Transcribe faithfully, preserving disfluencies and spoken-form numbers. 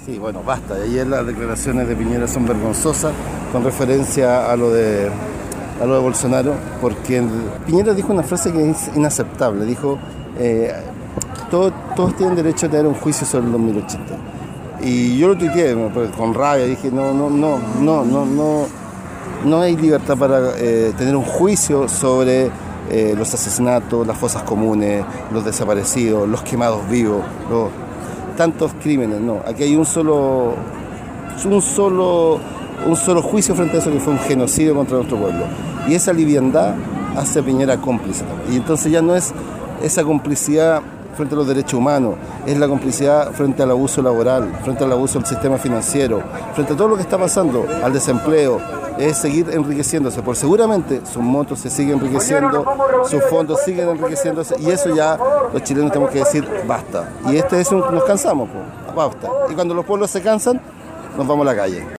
Sí, bueno, basta. Ayer las declaraciones de Piñera son vergonzosas con referencia a lo de a lo de Bolsonaro, porque el, Piñera dijo una frase que es inaceptable. Dijo, eh, todo, todos tienen derecho a tener un juicio sobre el dos mil ochenta. Y yo lo tuiteé con rabia, dije, no, no, no, no, no, no, no hay libertad para eh, tener un juicio sobre eh, los asesinatos, las fosas comunes, los desaparecidos, los quemados vivos, los tantos crímenes, no. Aquí hay un solo, un solo, un solo juicio frente a eso, que fue un genocidio contra nuestro pueblo. Y esa liviandad hace a Piñera cómplice. Y entonces ya no es esa complicidad frente a los derechos humanos, es la complicidad frente al abuso laboral, frente al abuso del sistema financiero, frente a todo lo que está pasando, al desempleo, es seguir enriqueciéndose, porque seguramente sus montos se siguen enriqueciendo, sus fondos siguen enriqueciéndose, y eso ya los chilenos tenemos que decir basta. Y este es un, nos cansamos, pues, basta. Y cuando los pueblos se cansan, nos vamos a la calle.